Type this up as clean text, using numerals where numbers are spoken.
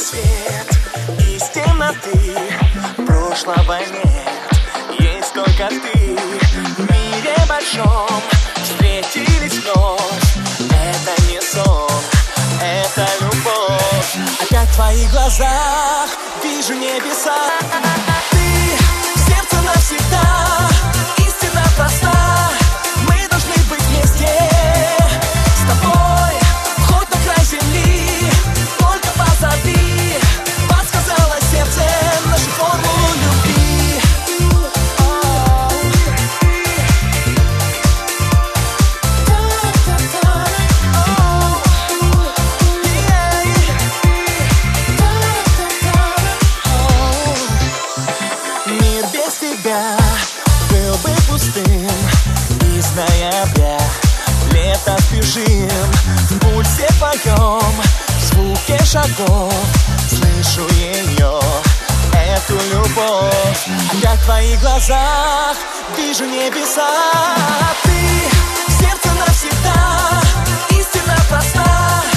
свет из темноты, прошлого нет, есть только ты. В мире большом встретились вновь, это не сон, это любовь. Опять в твоих глазах вижу небеса. Ты в сердце навсегда, истина проста. Мы должны быть вместе с тобой, хоть на край земли, только позови. Подсказало сердце нашу формулу любви. Мир без тебя был бы пустым. Из ноября лето спешим, в пульсе поем, в звуке шагов слышу ее, эту любовь. Опять в твоих глазах вижу небеса. Ты в сердце навсегда, истина проста.